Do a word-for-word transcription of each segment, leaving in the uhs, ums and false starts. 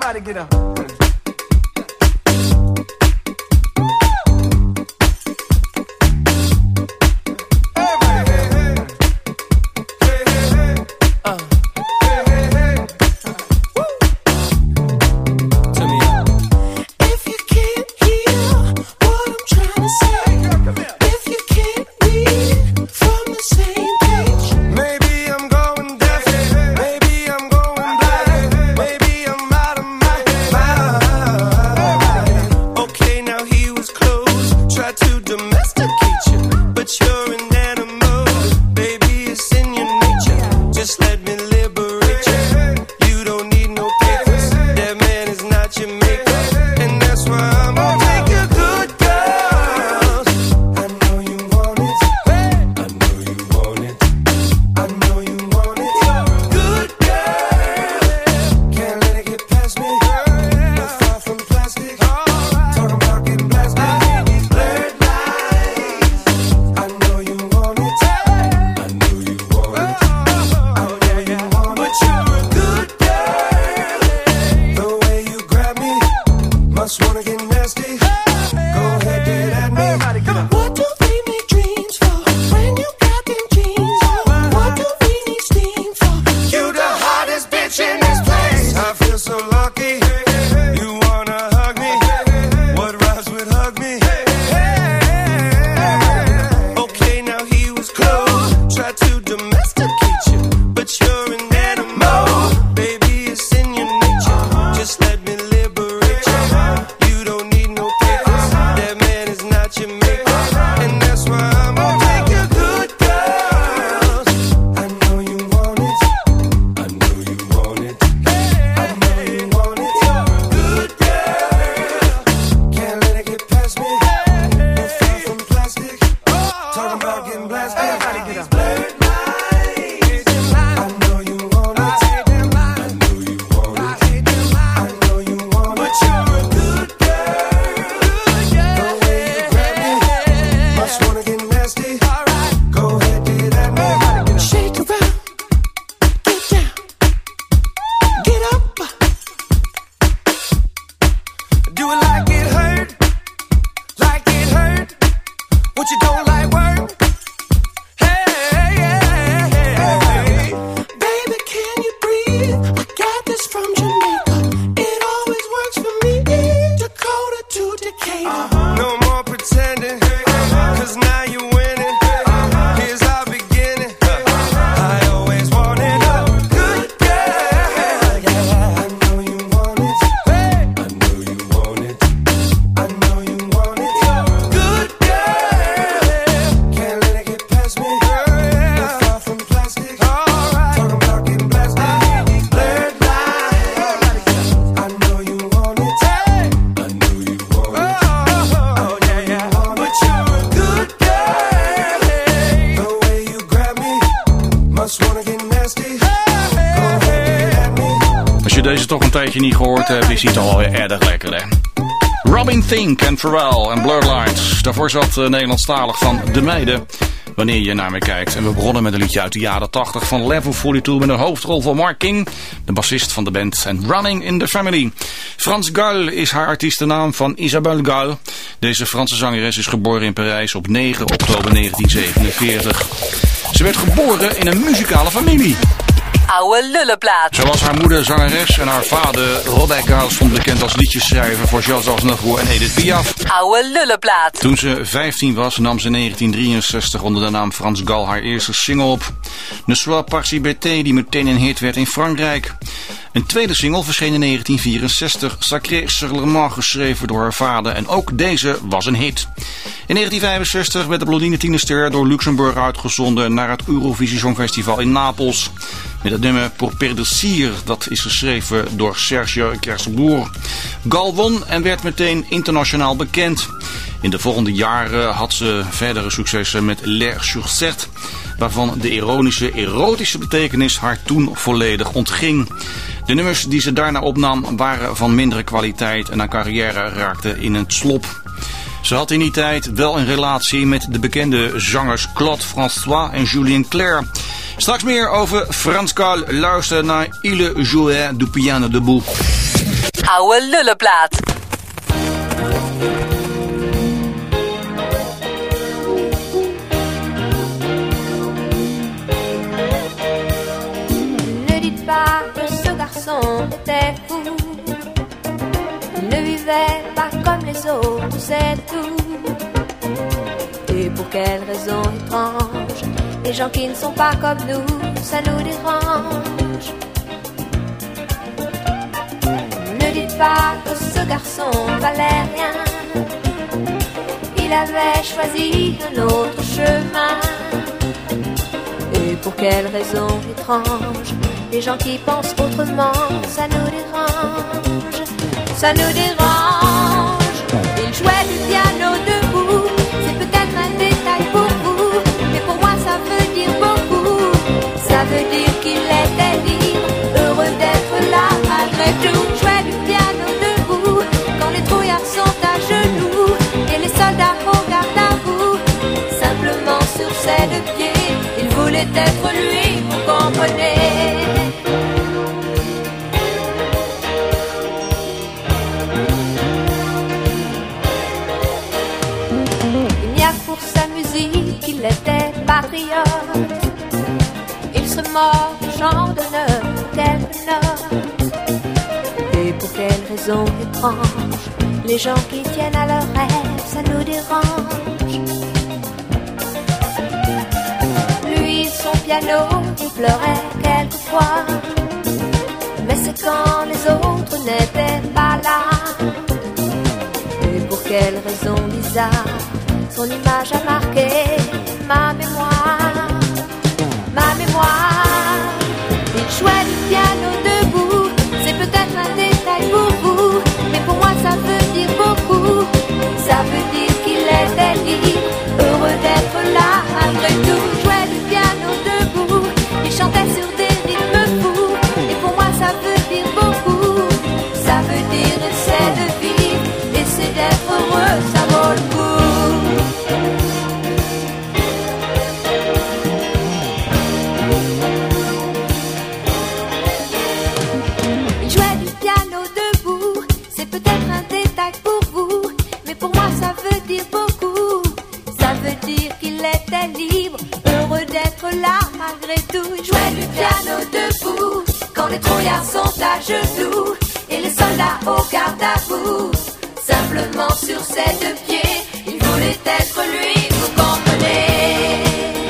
Everybody get up. Je niet gehoord hebt, is hij toch wel erg lekker, hè? Robin Thicke en Pharrell en Blurred Lines. Daarvoor zat uh, Nederlandstalig van De Meiden, wanneer je naar me kijkt. En we begonnen met een liedje uit de jaren tachtig van Level tweeënveertig met een hoofdrol van Mark King, de bassist van de band, en Running in the Family. Frans Gall is haar artiestennaam van Isabelle Gall. Deze Franse zangeres is geboren in Parijs op negen oktober negentien zevenenveertig. Ze werd geboren in een muzikale familie. Oude lullenplaat. Zo was haar moeder zangeres en haar vader Robert Gall stond bekend als liedjesschrijver voor Charles Aznavour en Edith Piaf. Oude lullenplaat. Toen ze vijftien was nam ze in negentien drieënzestig onder de naam Frans Gall haar eerste single op. Ne sois pas si bête, die meteen een hit werd in Frankrijk. Een tweede single verscheen in negentien vierenzestig, Sacré sur le Mans, geschreven door haar vader, en ook deze was een hit. In negentien vijfenzestig werd de Blondine Tienerster door Luxemburg uitgezonden naar het Eurovisie Songfestival in Napels. Met het nummer Pour Perdre, dat is geschreven door Serge Gainsbourg. Gall won en werd meteen internationaal bekend. In de volgende jaren had ze verdere successen met L'air sur Sept, waarvan de ironische, erotische betekenis haar toen volledig ontging. De nummers die ze daarna opnam waren van mindere kwaliteit en haar carrière raakte in een slop. Ze had in die tijd wel een relatie met de bekende zangers Claude François en Julien Clerc. Straks meer over Frans Gall. Luister naar Il jouait du piano debout. Oude Lullenplaat. Ne dites pas que ce garçon était fou. Il ne vivait pas comme les autres, c'est tout. Et pour quelle raison étrange, les gens qui ne sont pas comme nous, ça nous dérange. Ne dites pas que ce garçon valait rien. Il avait choisi un autre chemin. Et pour quelle raison étrange, les gens qui pensent autrement, ça nous dérange. Ça nous dérange. Il jouait du piano debout. C'est peut-être un détail pour vous, mais pour moi ça veut dire beaucoup. Ça veut dire qu'il était libre, heureux d'être là malgré tout. Jouait du piano debout, quand les trouillards sont à genoux et les soldats regardent à vous. Simplement sur ses deux pieds, il voulait être lui, vous comprenez. Pour sa musique, il était patriote. Il serait mort du genre d'honneur pour quelques notes. Et pour quelle raison étrange, les gens qui tiennent à leurs rêves, ça nous dérange. Lui, son piano, il pleurait quelquefois. Mais c'est quand les autres n'étaient pas là. Et pour quelle raison bizarre, son image a marqué ma mémoire, ma mémoire. Il jouait du piano debout, c'est peut-être un détail pour vous, mais pour moi ça veut dire beaucoup. Ça veut dire qu'il était libre, heureux d'être là malgré tout. Il jouait du piano debout, il chantait sur des rythmes fous, et pour moi ça veut dire beaucoup. Ça veut dire essayer de vivre, essayer d'être heureux, ça vaut le coup. Libre, heureux d'être là malgré tout. Il jouait du piano debout, quand les trouillards sont à genoux et les soldats au garde à vous. Simplement sur ses deux pieds, il voulait être lui, vous comprenez.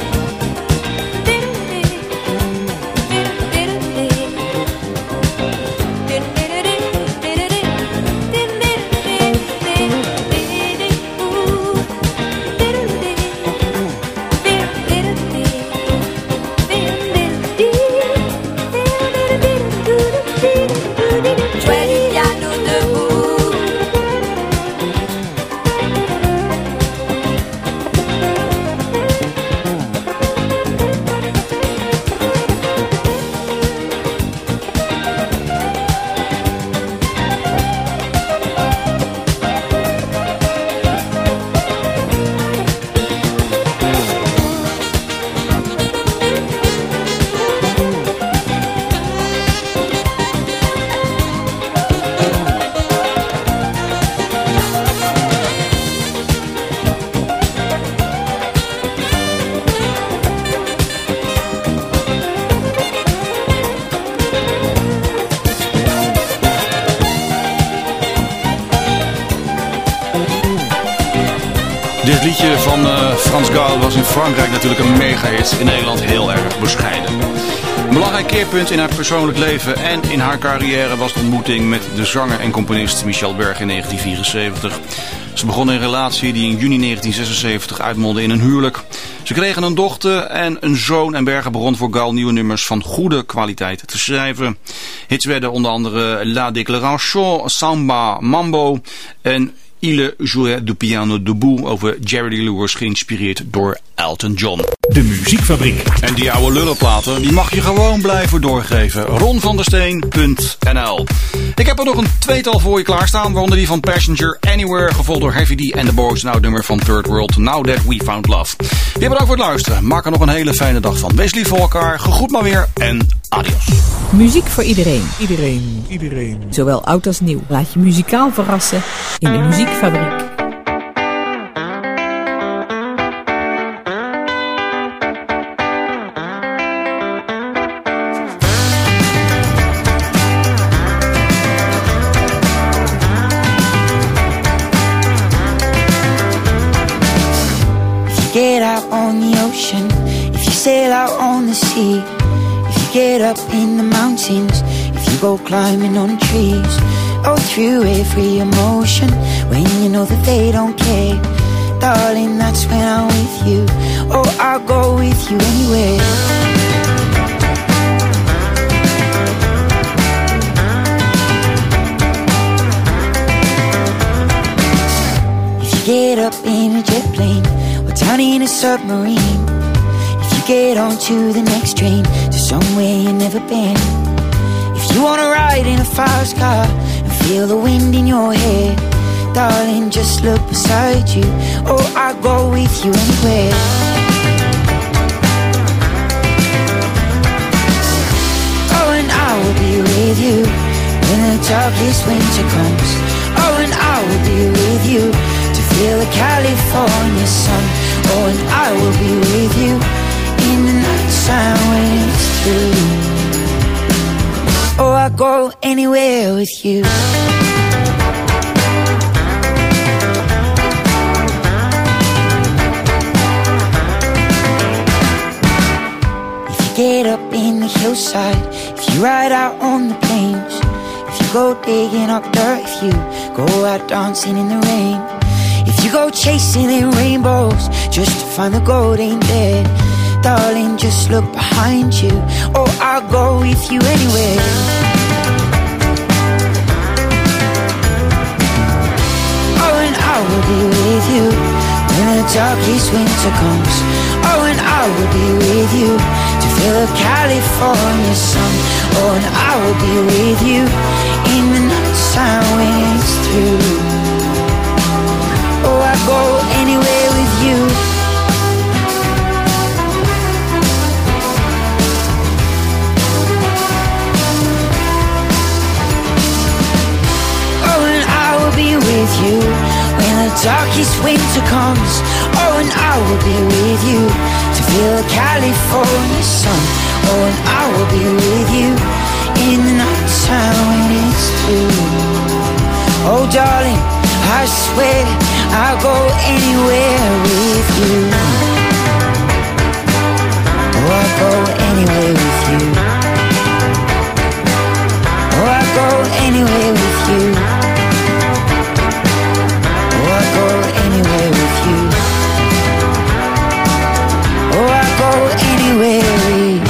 Dit liedje van uh, Frans Gall was in Frankrijk natuurlijk een mega-hit. In Nederland heel erg bescheiden. Een belangrijk keerpunt in haar persoonlijk leven en in haar carrière was de ontmoeting met de zanger en componist Michel Berg in negentien vierenzeventig. Ze begonnen een relatie die in juni negentien zesenzeventig uitmondde in een huwelijk. Ze kregen een dochter en een zoon en Berger begon voor Gall nieuwe nummers van goede kwaliteit te schrijven. Hits werden onder andere La Déclaration, Samba, Mambo en Il jouait du piano debout over Jerry Lee Lewis, geïnspireerd door Elton John. De Muziekfabriek. En die oude lullenplaten, die mag je gewoon blijven doorgeven. ron van der steen punt n l. Ik heb er nog een tweetal voor je klaarstaan, waaronder die van Passenger Anywhere, gevolgd door Heavy D and the Boys, een oud nummer van Third World, Now That We Found Love. Weer bedankt voor het luisteren. Maak er nog een hele fijne dag van. Wees lief voor elkaar, gegroet maar weer en adios. Muziek voor iedereen. Iedereen, iedereen. Zowel oud als nieuw. Laat je muzikaal verrassen in de Muziekfabriek. Get out on the ocean, if you sail out on the sea, if you get up in the mountains, if you go climbing on trees, oh, through every emotion, when you know that they don't care, darling, that's when I'm with you, oh, I'll go with you anywhere. If you get up in a jet plane, down in a submarine, if you get onto the next train to somewhere you've never been, if you wanna ride in a fast car and feel the wind in your hair, darling, just look beside you, oh, I'll go with you anywhere. Oh, and I will be with you when the darkest winter comes, oh, and I will be with you to feel the California sun. Oh, and I will be with you in the night time when it's through. Oh, I'll go anywhere with you. If you get up in the hillside, if you ride out on the plains, if you go digging up dirt, if you go out dancing in the rain, if you go chasing in rainbows just to find the gold ain't there, darling, just look behind you, oh, I'll go with you anywhere. Oh, and I will be with you when the darkest winter comes, oh, and I will be with you to feel the California sun, oh, and I will be with you in the night time when it's through. Oh, I go anywhere with you. Oh, and I will be with you when the darkest winter comes, oh, and I will be with you to feel the California sun, oh, and I will be with you in the night time when it's through. Oh, darling, I swear I'll go anywhere with you. Oh, I'll go anywhere with you. Oh, I'll go anywhere with you. Oh, I'll go anywhere with you. Oh, I'll go anywhere with you.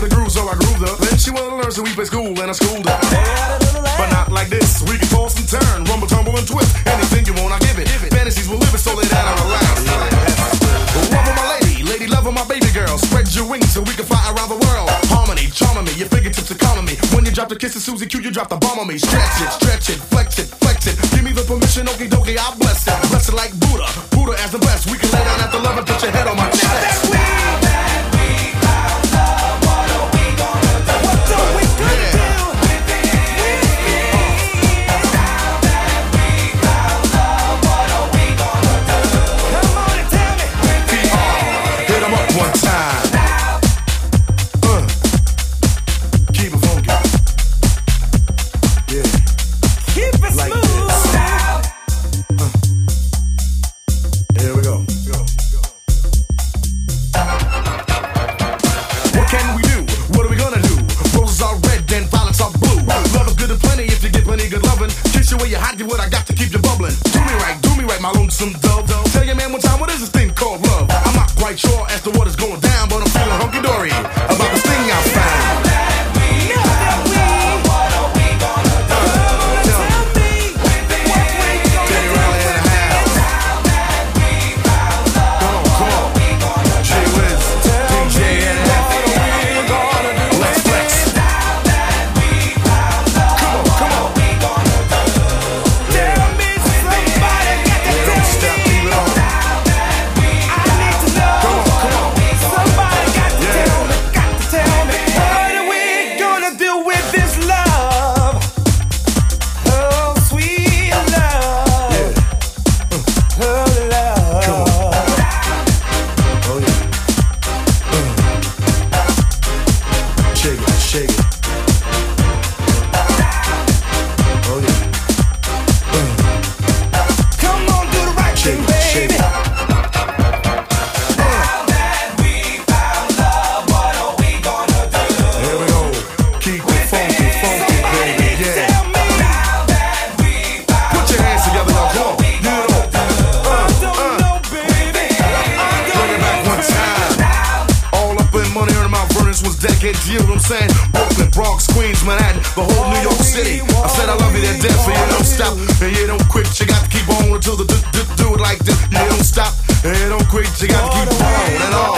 She wanna learn, so we play school and I schooled her. But not like this, we can toss and turn. baby girl. Spread your wings so we can fly around the world. Harmony, charming me, your fingertips are calming me. When you drop the kiss of Susie Q, you drop the bomb on me. Stretch it, stretch it, flex it, flex it. Give me the permission, okie dokie, I bless it. Bless it like Buddha, Buddha as the best. We can lay down after love and put your head on my chest. That we, that we found love, what are we gonna do? What are we gonna do? What I got to keep you bubbling. Do me right, do me right, my lonesome dove. Tell your man one time, what is this thing called love? I'm not quite sure as to what is going down, but I'm feeling hunky-dory about this thing I found. You know what I'm saying? Brooklyn, Bronx, Queens, Manhattan, the whole New York City. I said I love you to death, so you don't stop and you don't quit. You got to keep on until the do, do, do it like this. You don't stop and you don't quit. You got to keep on and on.